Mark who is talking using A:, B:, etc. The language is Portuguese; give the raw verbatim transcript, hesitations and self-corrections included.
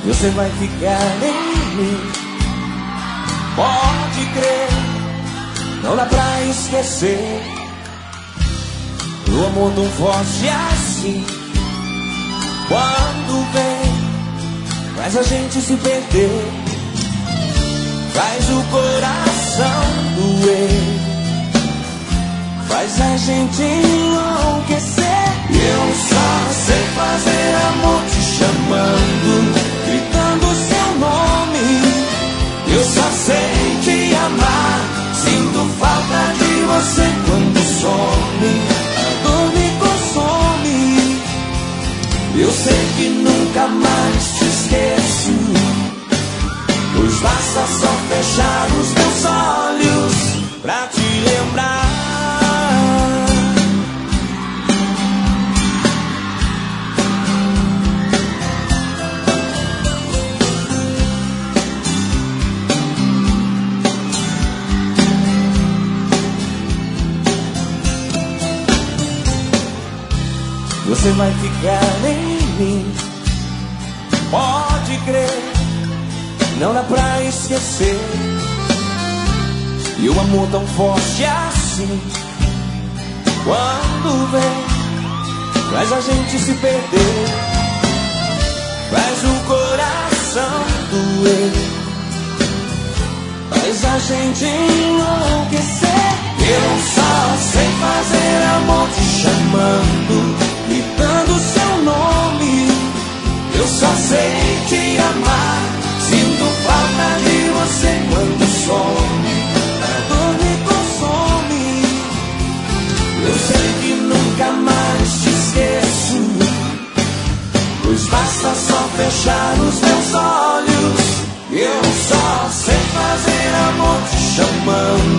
A: Você vai ficar em mim, pode crer. Não dá pra esquecer o amor tão forte assim. Quando vem, faz a gente se perder, faz o coração doer, faz a gente enlouquecer. Eu só sei fazer amor te chamando, gritando seu nome. Eu só sei te amar, sinto falta de você quando some. A dor me consome, eu sei que nunca mais te esqueço, pois basta só fechar os meus olhos pra te lembrar. Você vai ficar em mim, pode crer. Não dá pra esquecer, e o amor tão forte assim, quando vem, faz a gente se perder, faz o coração doer, faz a gente enlouquecer. Eu só sei fazer amor te chamando, gritando seu nome. Eu só sei te amar, sinto falta de você quando some. A dor me consome, eu sei que nunca mais te esqueço, pois basta só fechar os meus olhos. Eu só sei fazer amor te chamando,